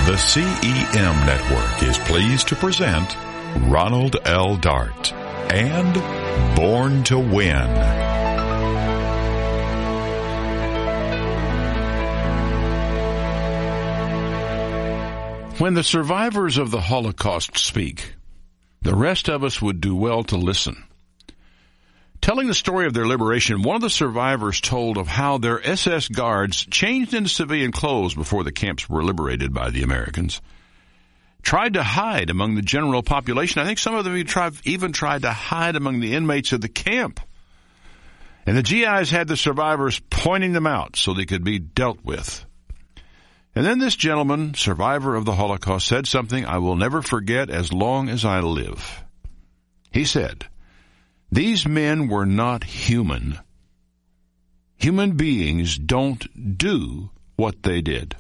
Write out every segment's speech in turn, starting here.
The CEM Network is pleased to present Ronald L. Dart and Born to Win. When the survivors of the Holocaust speak, the rest of us would do well to listen. Telling the story of their liberation, one of the survivors told of how their SS guards changed into civilian clothes before the camps were liberated by the Americans, tried to hide among the general population. I think some of them even tried to hide among the inmates of the camp. And the GIs had the survivors pointing them out so they could be dealt with. And then this gentleman, survivor of the Holocaust, said something I will never forget as long as I live. He said, "These men were not human. Human beings don't do what they did."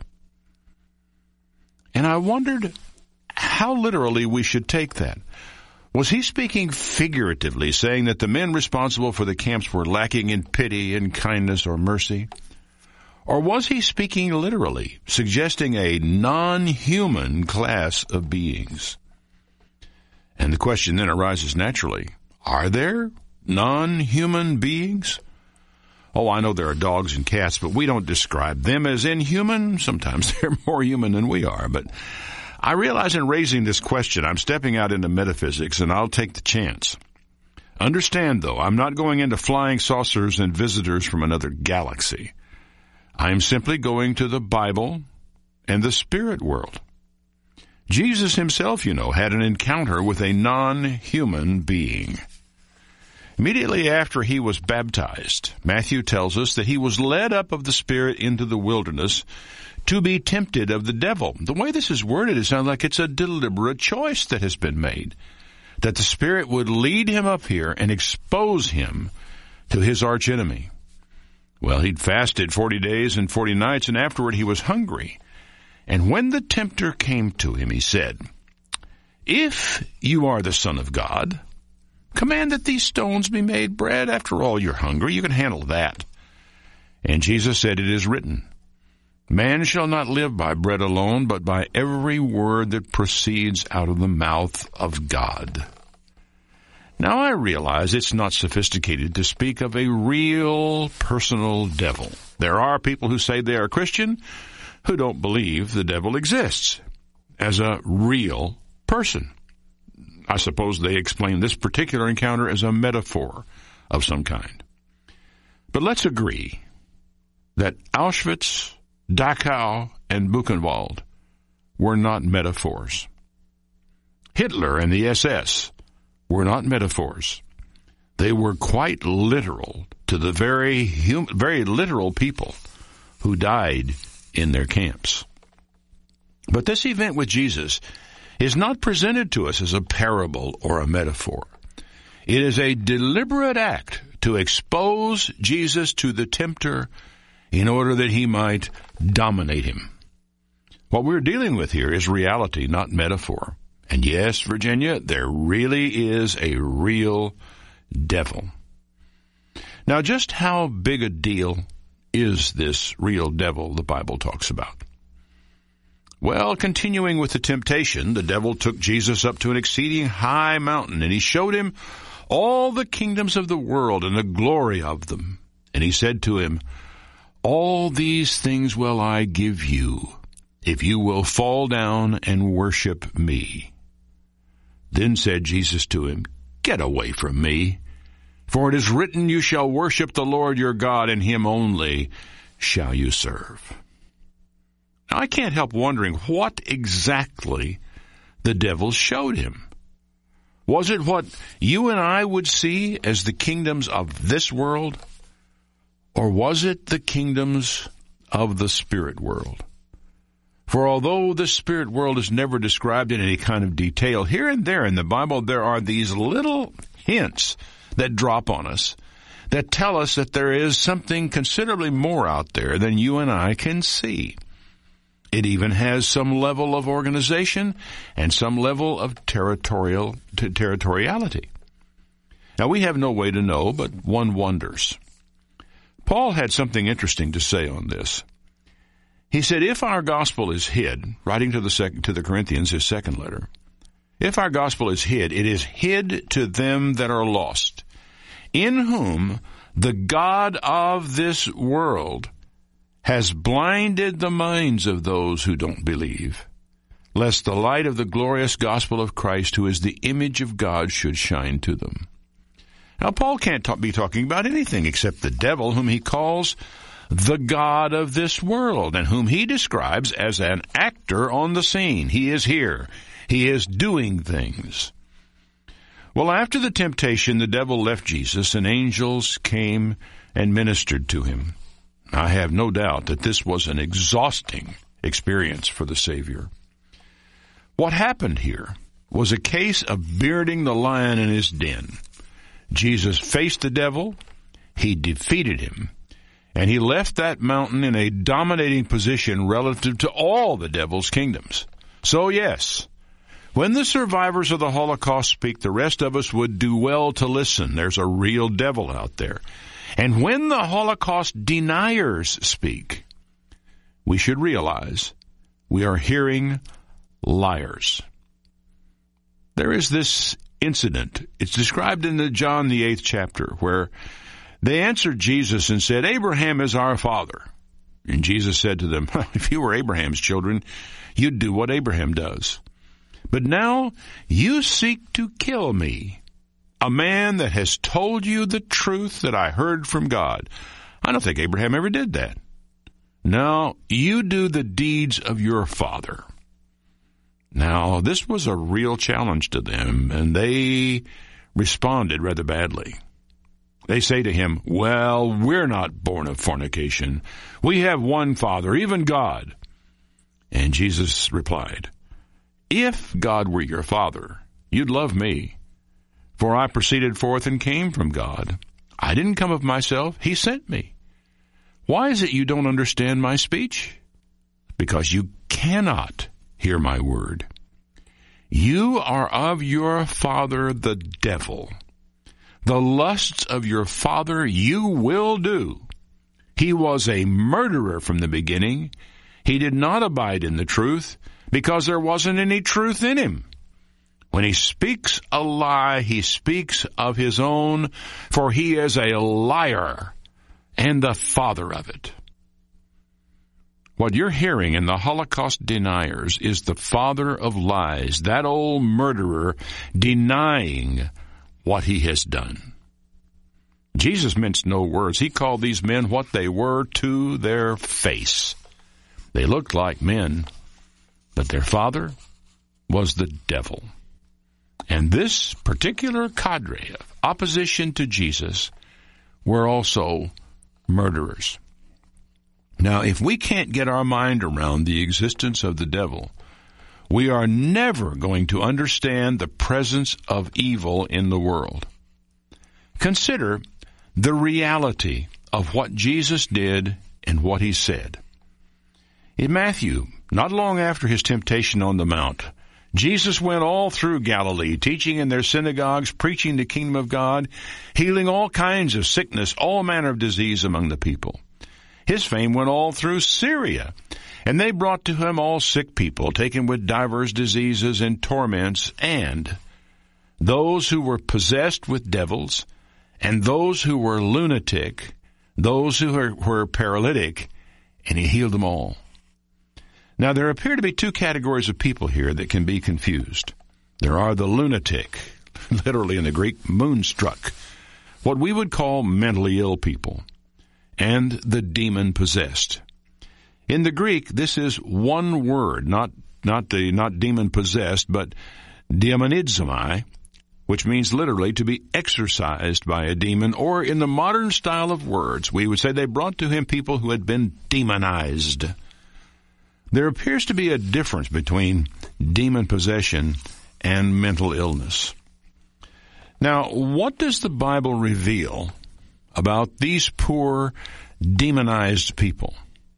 And I wondered how literally we should take that. Was he speaking figuratively, saying that the men responsible for the camps were lacking in pity and kindness or mercy? Or was he speaking literally, suggesting a non-human class of beings? And the question then arises naturally, are there non-human beings? Oh, I know there are dogs and cats, but we don't describe them as inhuman. Sometimes they're more human than we are. But I realize in raising this question, I'm stepping out into metaphysics, and I'll take the chance. Understand, though, I'm not going into flying saucers and visitors from another galaxy. I am simply going to the Bible and the spirit world. Jesus himself, had an encounter with a non-human being. Immediately after he was baptized, Matthew tells us that he was led up of the Spirit into the wilderness to be tempted of the devil. The way this is worded, it sounds like it's a deliberate choice that has been made, that the Spirit would lead him up here and expose him to his archenemy. Well, he'd fasted 40 days and 40 nights, and afterward he was hungry. And when the tempter came to him, he said, "If you are the Son of God, command that these stones be made bread. After all, you're hungry. You can handle that." And Jesus said, "It is written, man shall not live by bread alone, but by every word that proceeds out of the mouth of God." Now I realize it's not sophisticated to speak of a real personal devil. There are people who say they are Christian who don't believe the devil exists as a real person. I suppose they explain this particular encounter as a metaphor of some kind. But let's agree that Auschwitz, Dachau, and Buchenwald were not metaphors. Hitler and the SS were not metaphors. They were quite literal to the very literal people who died in their camps. But this event with Jesus is not presented to us as a parable or a metaphor. It is a deliberate act to expose Jesus to the tempter in order that he might dominate him. What we're dealing with here is reality, not metaphor. And yes, Virginia, there really is a real devil. Now, just how big a deal is this real devil the Bible talks about? Well, continuing with the temptation, the devil took Jesus up to an exceeding high mountain, and he showed him all the kingdoms of the world and the glory of them. And he said to him, "All these things will I give you, if you will fall down and worship me." Then said Jesus to him, "Get away from me, for it is written, you shall worship the Lord your God, and him only shall you serve." Now, I can't help wondering what exactly the devil showed him. Was it what you and I would see as the kingdoms of this world? Or was it the kingdoms of the spirit world? For although the spirit world is never described in any kind of detail, here and there in the Bible there are these little hints that drop on us that tell us that there is something considerably more out there than you and I can see. It even has some level of organization and some level of territoriality. Now, we have no way to know, but one wonders. Paul had something interesting to say on this. He said, if our gospel is hid, writing to the Corinthians, his second letter, if our gospel is hid, it is hid to them that are lost, in whom the God of this world has blinded the minds of those who don't believe, lest the light of the glorious gospel of Christ, who is the image of God, should shine to them. Now, Paul can't be talking about anything except the devil, whom he calls the God of this world, and whom he describes as an actor on the scene. He is here. He is doing things. Well, after the temptation, the devil left Jesus, and angels came and ministered to him. I have no doubt that this was an exhausting experience for the Savior. What happened here was a case of bearding the lion in his den. Jesus faced the devil, he defeated him, and he left that mountain in a dominating position relative to all the devil's kingdoms. So yes, when the survivors of the Holocaust speak, the rest of us would do well to listen. There's a real devil out there. And when the Holocaust deniers speak, we should realize we are hearing liars. There is this incident. It's described in John, the 8th chapter, where they answered Jesus and said, Abraham is our father. And Jesus said to them, if you were Abraham's children, you'd do what Abraham does. But now you seek to kill me, a man that has told you the truth that I heard from God. I don't think Abraham ever did that. Now you do the deeds of your father. Now, this was a real challenge to them, and they responded rather badly. They say to him, well, we're not born of fornication. We have one Father, even God. And Jesus replied, if God were your Father, you'd love me, for I proceeded forth and came from God. I didn't come of myself. He sent me. Why is it you don't understand my speech? Because you cannot hear my word. You are of your father the devil. The lusts of your father you will do. He was a murderer from the beginning. He did not abide in the truth, because there wasn't any truth in him. When he speaks a lie, he speaks of his own, for he is a liar and the father of it. What you're hearing in the Holocaust deniers is the father of lies, that old murderer denying what he has done. Jesus minced no words. He called these men what they were to their face. They looked like men, but their father was the devil. And this particular cadre of opposition to Jesus were also murderers. Now, if we can't get our mind around the existence of the devil, we are never going to understand the presence of evil in the world. Consider the reality of what Jesus did and what he said. In Matthew, not long after his temptation on the Mount, Jesus went all through Galilee, teaching in their synagogues, preaching the kingdom of God, healing all kinds of sickness, all manner of disease among the people. His fame went all through Syria, and they brought to him all sick people, taken with divers diseases and torments, and those who were possessed with devils, and those who were lunatic, those who were paralytic, and he healed them all. Now, there appear to be two categories of people here that can be confused. There are the lunatic, literally in the Greek, moonstruck, what we would call mentally ill people, and the demon-possessed. In the Greek, this is one word, not demon-possessed, but demonizomai, which means literally to be exorcised by a demon, or in the modern style of words, we would say they brought to him people who had been demonized. There appears to be a difference between demon possession and mental illness. Now, what does the Bible reveal about these poor, demonized people?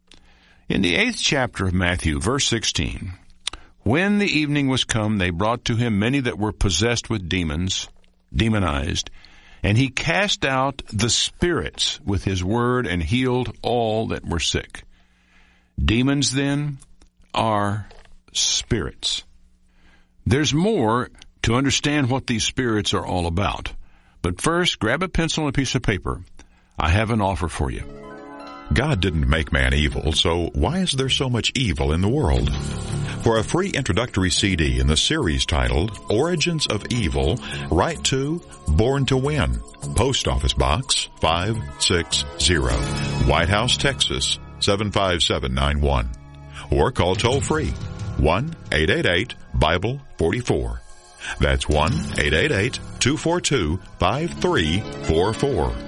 In the 8th chapter of Matthew, verse 16, when the evening was come, they brought to him many that were possessed with demons, demonized, and he cast out the spirits with his word and healed all that were sick. Demons, then, are spirits. There's more to understand what these spirits are all about. But first, grab a pencil and a piece of paper. I have an offer for you. God didn't make man evil, so why is there so much evil in the world? For a free introductory CD in the series titled Origins of Evil, write to Born to Win, Post Office Box 560, White House, Texas 75791. Or call toll-free 1-888-BIBLE-44. That's 1-888-242-5344.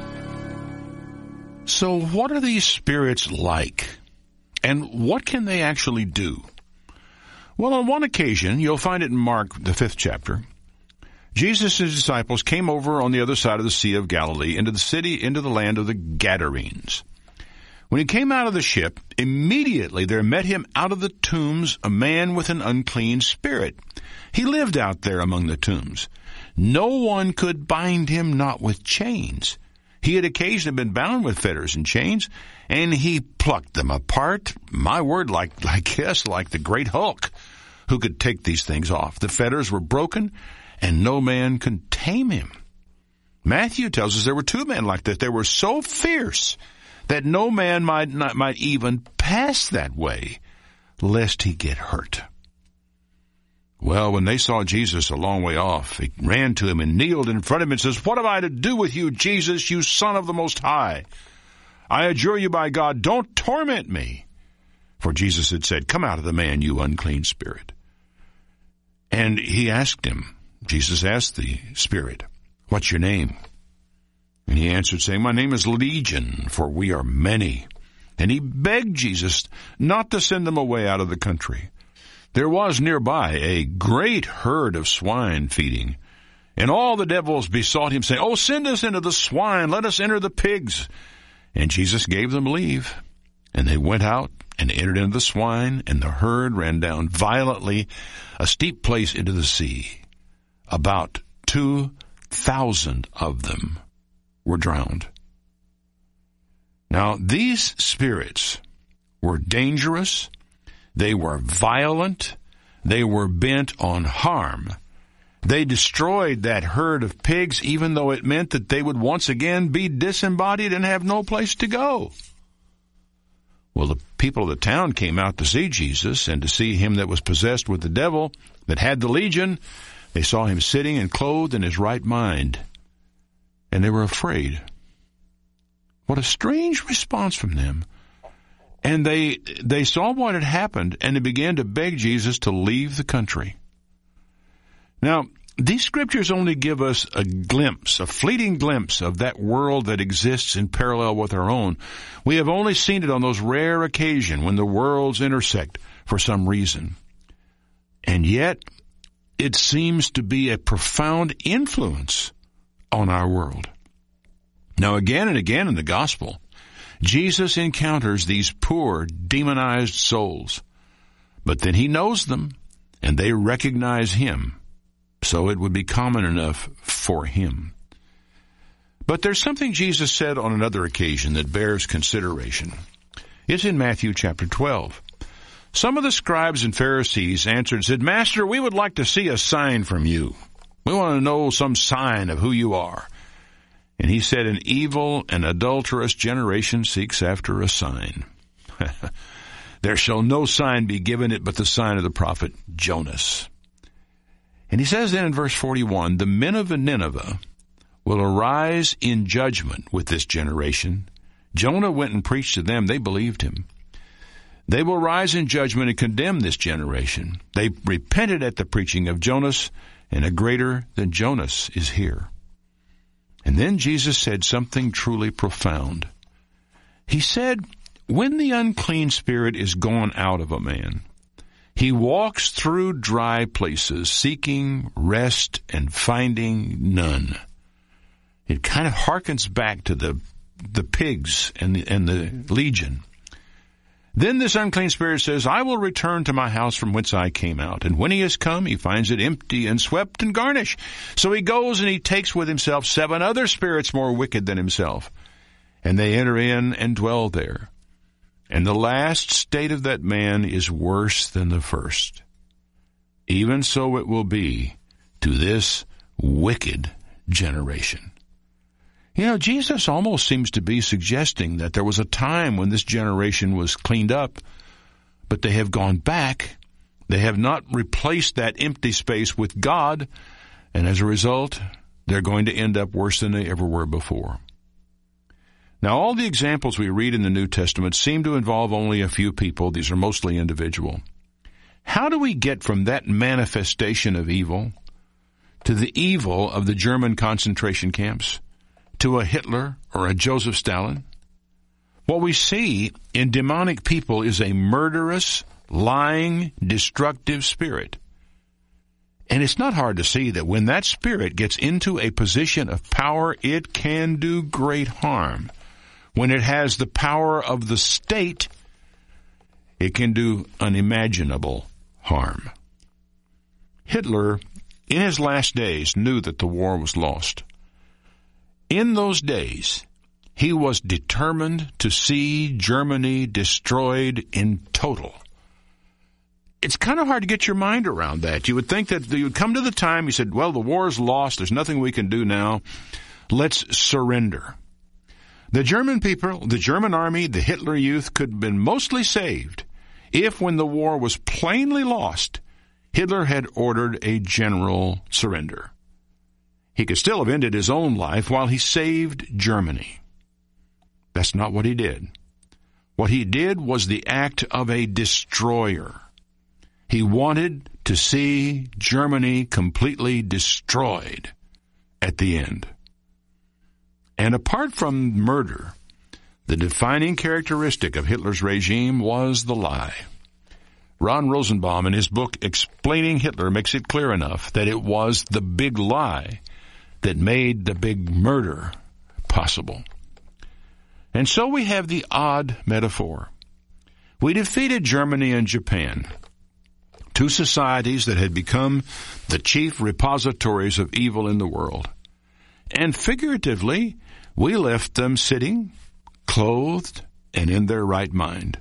So what are these spirits like? And what can they actually do? Well, on one occasion, you'll find it in Mark, the 5th chapter, Jesus and his disciples came over on the other side of the Sea of Galilee into the land of the Gadarenes. When he came out of the ship, immediately there met him out of the tombs a man with an unclean spirit. He lived out there among the tombs. No one could bind him, not with chains. He had occasionally been bound with fetters and chains, and he plucked them apart, my word, like the great Hulk, who could take these things off. The fetters were broken, and no man could tame him. Matthew tells us there were two men like that. They were so fierce that no man might even pass that way, lest he get hurt. Well, when they saw Jesus a long way off, they ran to him and kneeled in front of him and says, "What have I to do with you, Jesus, you Son of the Most High? I adjure you by God, don't torment me." For Jesus had said, "Come out of the man, you unclean spirit." And Jesus asked the spirit, "What's your name?" And he answered, saying, "My name is Legion, for we are many." And he begged Jesus not to send them away out of the country. There was nearby a great herd of swine feeding, and all the devils besought him, saying, "Oh, send us into the swine, let us enter the pigs." And Jesus gave them leave, and they went out and entered into the swine, and the herd ran down violently a steep place into the sea. About 2,000 of them were drowned. Now, these spirits were dangerous. They were violent. They were bent on harm. They destroyed that herd of pigs, even though it meant that they would once again be disembodied and have no place to go. Well, the people of the town came out to see Jesus and to see him that was possessed with the devil, that had the legion. They saw him sitting and clothed in his right mind, and they were afraid. What a strange response from them. And they saw what had happened, and they began to beg Jesus to leave the country. Now, these scriptures only give us a fleeting glimpse of that world that exists in parallel with our own. We have only seen it on those rare occasions when the worlds intersect for some reason. And yet, it seems to be a profound influence on our world. Now, again and again in the gospel, Jesus encounters these poor, demonized souls. But then he knows them, and they recognize him. So it would be common enough for him. But there's something Jesus said on another occasion that bears consideration. It's in Matthew chapter 12. Some of the scribes and Pharisees answered and said, "Master, we would like to see a sign from you. We want to know some sign of who you are." And he said, "An evil and adulterous generation seeks after a sign. There shall no sign be given it but the sign of the prophet Jonas." And he says then in verse 41, "The men of Nineveh will arise in judgment with this generation. Jonah went and preached to them. They believed him. They will rise in judgment and condemn this generation. They repented at the preaching of Jonas, and a greater than Jonas is here." And then Jesus said something truly profound. He said, when the unclean spirit is gone out of a man, he walks through dry places, seeking rest and finding none. It kind of harkens back to the pigs and the legion. Then this unclean spirit says, "I will return to my house from whence I came out." And when he has come, he finds it empty and swept and garnished. So he goes and he takes with himself 7 other spirits more wicked than himself. And they enter in and dwell there. And the last state of that man is worse than the first. Even so it will be to this wicked generation. You know, Jesus almost seems to be suggesting that there was a time when this generation was cleaned up, but they have gone back. They have not replaced that empty space with God, and as a result, they're going to end up worse than they ever were before. Now, all the examples we read in the New Testament seem to involve only a few people. These are mostly individual. How do we get from that manifestation of evil to the evil of the German concentration camps, to a Hitler or a Joseph Stalin? What we see in demonic people is a murderous, lying, destructive spirit. And it's not hard to see that when that spirit gets into a position of power, it can do great harm. When it has the power of the state, it can do unimaginable harm. Hitler, in his last days, knew that the war was lost. In those days, he was determined to see Germany destroyed in total. It's kind of hard to get your mind around that. You would think that you would come to the time, you said, well, the war is lost, there's nothing we can do now, let's surrender. The German people, the German army, the Hitler Youth could have been mostly saved if, when the war was plainly lost, Hitler had ordered a general surrender. He could still have ended his own life while he saved Germany. That's not what he did. What he did was the act of a destroyer. He wanted to see Germany completely destroyed at the end. And apart from murder, the defining characteristic of Hitler's regime was the lie. Ron Rosenbaum, in his book Explaining Hitler, makes it clear enough that it was the big lie that made the big murder possible. And so we have the odd metaphor. We defeated Germany and Japan, two societies that had become the chief repositories of evil in the world. And figuratively, we left them sitting, clothed, and in their right mind.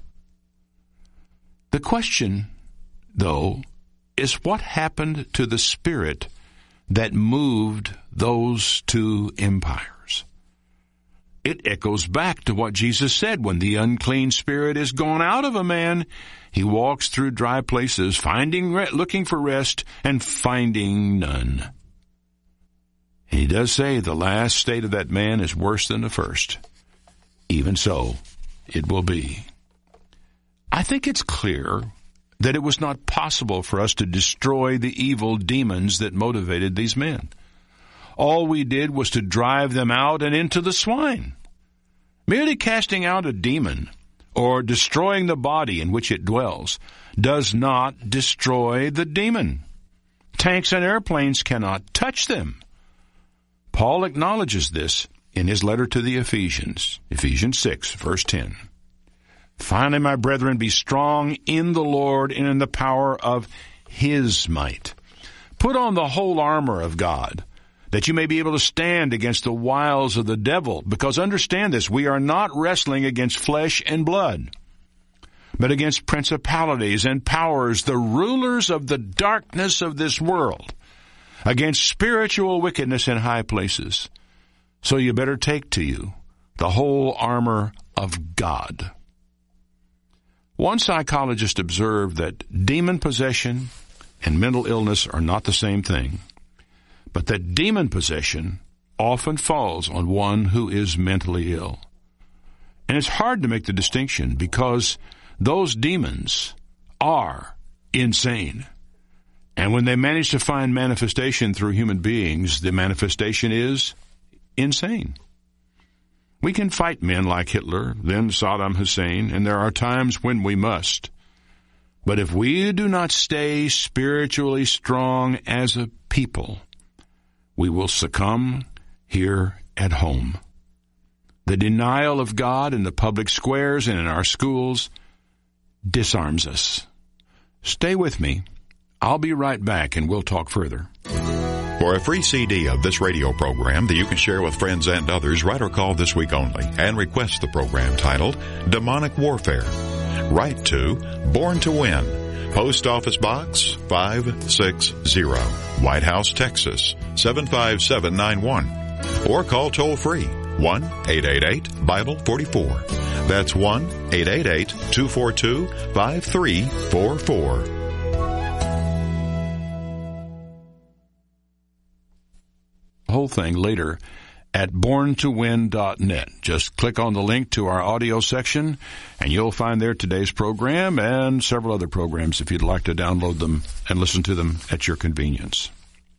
The question, though, is what happened to the spirit that moved those two empires? It echoes back to what Jesus said, when the unclean spirit is gone out of a man, he walks through dry places, looking for rest, and finding none. And he does say the last state of that man is worse than the first. Even so, it will be. I think it's clear that it was not possible for us to destroy the evil demons that motivated these men. All we did was to drive them out and into the swine. Merely casting out a demon or destroying the body in which it dwells does not destroy the demon. Tanks and airplanes cannot touch them. Paul acknowledges this in his letter to the Ephesians, Ephesians 6, verse 10. Finally, my brethren, be strong in the Lord and in the power of his might. Put on the whole armor of God, that you may be able to stand against the wiles of the devil. Because understand this, we are not wrestling against flesh and blood, but against principalities and powers, the rulers of the darkness of this world, against spiritual wickedness in high places. So you better take to you the whole armor of God. One psychologist observed that demon possession and mental illness are not the same thing, but that demon possession often falls on one who is mentally ill. And it's hard to make the distinction because those demons are insane. And when they manage to find manifestation through human beings, the manifestation is insane. We can fight men like Hitler, then Saddam Hussein, and there are times when we must. But if we do not stay spiritually strong as a people, we will succumb here at home. The denial of God in the public squares and in our schools disarms us. Stay with me. I'll be right back and we'll talk further. For a free CD of this radio program that you can share with friends and others, write or call this week only and request the program titled Demonic Warfare. Write to Born to Win, Post Office Box 560, White House, Texas 75791. Or call toll free 1-888-BIBLE-44. That's 1-888-242-5344. Whole thing later at borntowin.net. Just click on the link to our audio section and you'll find there today's program and several other programs if you'd like to download them and listen to them at your convenience.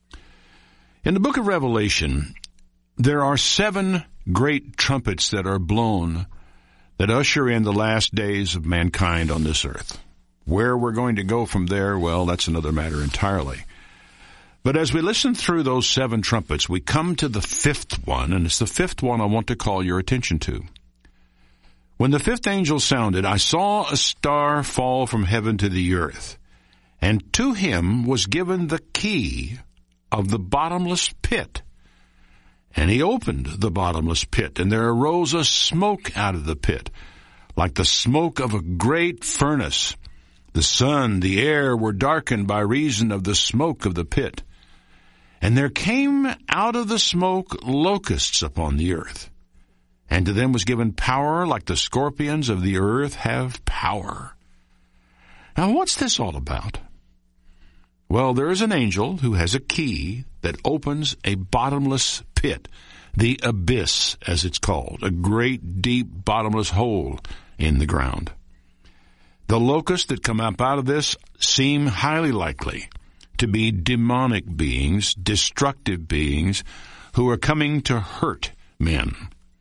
In the book of Revelation, there are 7 great trumpets that are blown that usher in the last days of mankind on this earth. Where we're going to go from there, well, that's another matter entirely. But as we listen through those 7 trumpets, we come to the 5th one, and it's the 5th one I want to call your attention to. When the 5th angel sounded, I saw a star fall from heaven to the earth, and to him was given the key of the bottomless pit. And he opened the bottomless pit, and there arose a smoke out of the pit, like the smoke of a great furnace. The sun, the air were darkened by reason of the smoke of the pit. And there came out of the smoke locusts upon the earth. And to them was given power, like the scorpions of the earth have power. Now, what's this all about? Well, there is an angel who has a key that opens a bottomless pit, the abyss, as it's called, a great, deep, bottomless hole in the ground. The locusts that come up out of this seem highly likely to be demonic beings, destructive beings, who are coming to hurt men.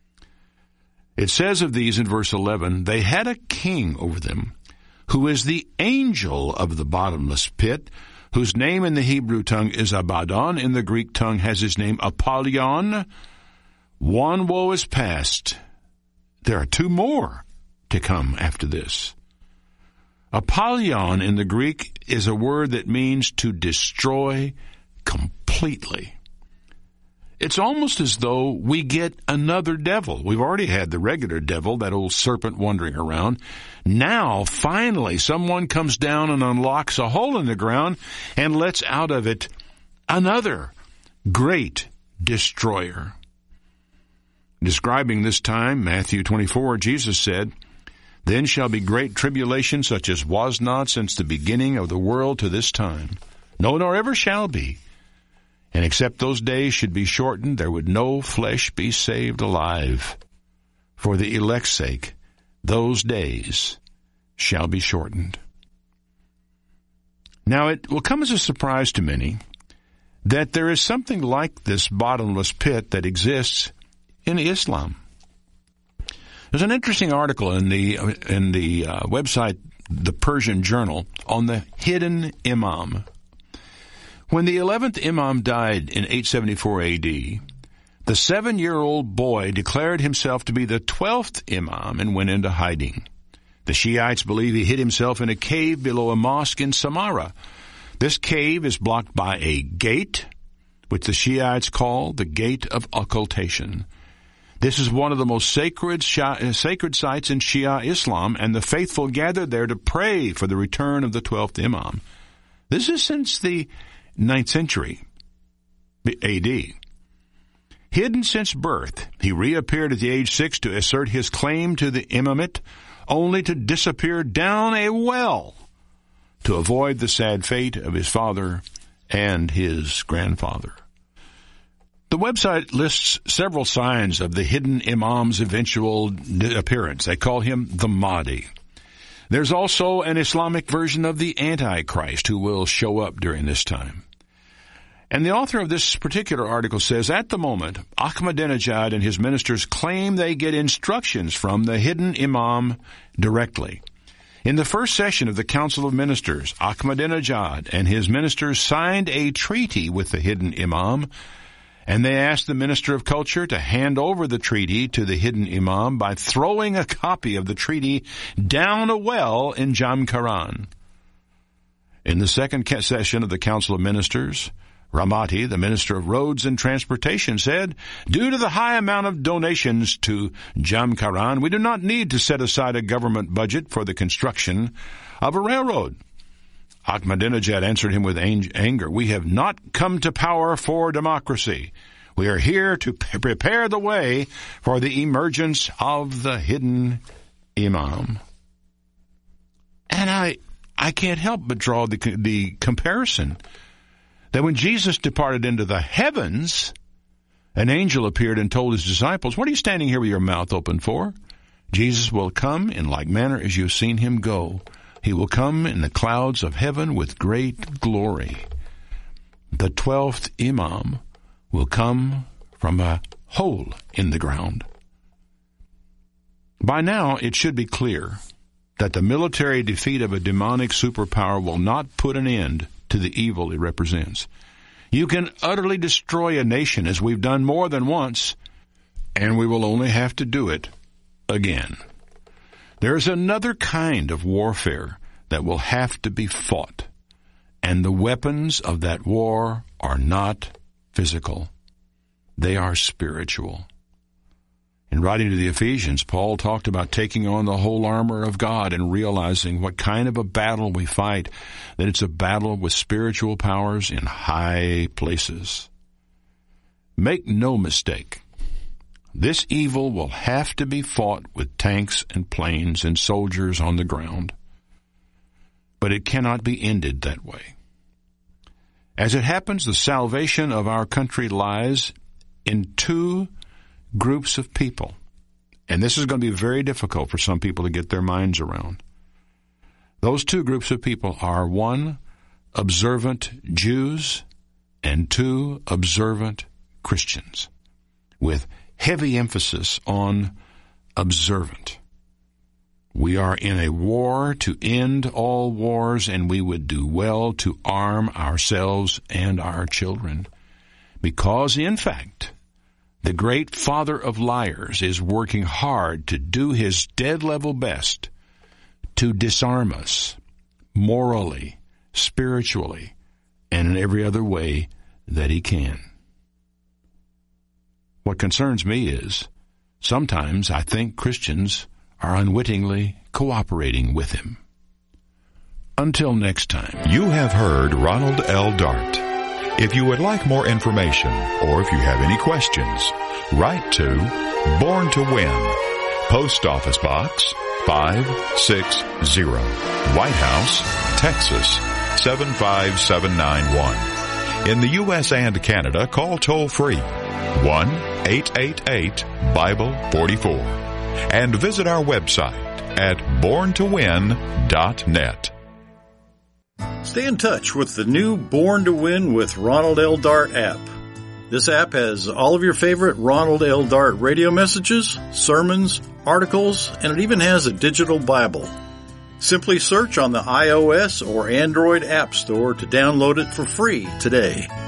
It says of these in verse 11, they had a king over them, who is the angel of the bottomless pit, whose name in the Hebrew tongue is Abaddon, in the Greek tongue has his name Apollyon. One woe is past. There are 2 more to come after this. Apollyon in the Greek is a word that means to destroy completely. It's almost as though we get another devil. We've already had the regular devil, that old serpent wandering around. Now, finally, someone comes down and unlocks a hole in the ground and lets out of it another great destroyer. Describing this time, Matthew 24, Jesus said, Then shall be great tribulation, such as was not since the beginning of the world to this time. No, nor ever shall be. And except those days should be shortened, there would no flesh be saved alive. For the elect's sake, those days shall be shortened. Now it will come as a surprise to many that there is something like this bottomless pit that exists in Islam. There's an interesting article in the website, the Persian Journal, on the hidden imam. When the 11th imam died in 874 AD, the 7-year-old boy declared himself to be the 12th imam and went into hiding. The Shiites believe he hid himself in a cave below a mosque in Samarra. This cave is blocked by a gate, which the Shiites call the Gate of Occultation. This is one of the most sacred sites in Shia Islam, and the faithful gather there to pray for the return of the 12th imam. This is since the 9th century AD. Hidden since birth, he reappeared at the age 6 to assert his claim to the imamate, only to disappear down a well to avoid the sad fate of his father and his grandfather. The website lists several signs of the hidden imam's eventual appearance. They call him the Mahdi. There's also an Islamic version of the Antichrist who will show up during this time. And the author of this particular article says, at the moment, Ahmadinejad and his ministers claim they get instructions from the hidden imam directly. In the first session of the Council of Ministers, Ahmadinejad and his ministers signed a treaty with the hidden imam, and they asked the Minister of Culture to hand over the treaty to the hidden imam by throwing a copy of the treaty down a well in Jamkaran. In the second session of the Council of Ministers, Ramati, the Minister of Roads and Transportation, said, "Due to the high amount of donations to Jamkaran, we do not need to set aside a government budget for the construction of a railroad." Ahmadinejad answered him with anger, "We have not come to power for democracy. We are here to prepare the way for the emergence of the hidden imam." And I can't help but draw the comparison that when Jesus departed into the heavens, an angel appeared and told his disciples, "What are you standing here with your mouth open for? Jesus will come in like manner as you have seen him go. He will come in the clouds of heaven with great glory." The 12th imam will come from a hole in the ground. By now, it should be clear that the military defeat of a demonic superpower will not put an end to the evil it represents. You can utterly destroy a nation, as we've done more than once, and we will only have to do it again. There is another kind of warfare that will have to be fought, and the weapons of that war are not physical. They are spiritual. In writing to the Ephesians, Paul talked about taking on the whole armor of God and realizing what kind of a battle we fight, that it's a battle with spiritual powers in high places. Make no mistake, this evil will have to be fought with tanks and planes and soldiers on the ground. But it cannot be ended that way. As it happens, the salvation of our country lies in two groups of people. And this is going to be very difficult for some people to get their minds around. Those two groups of people are, one, observant Jews, and two, observant Christians, with heavy emphasis on observant. We are in a war to end all wars, and we would do well to arm ourselves and our children, because, in fact, the great father of liars is working hard to do his dead-level best to disarm us morally, spiritually, and in every other way that he can. What concerns me is sometimes I think Christians are unwittingly cooperating with him. Until next time. You have heard Ronald L. Dart. If you would like more information, or if you have any questions, write to Born to Win, Post Office Box 560, White House, Texas 75791. In the U.S. and Canada, call toll-free 1-888-BIBLE-44 and visit our website at borntowin.net. Stay in touch with the new Born to Win with Ronald L. Dart app. This app has all of your favorite Ronald L. Dart radio messages, sermons, articles, and it even has a digital Bible. Simply search on the iOS or Android App Store to download it for free today.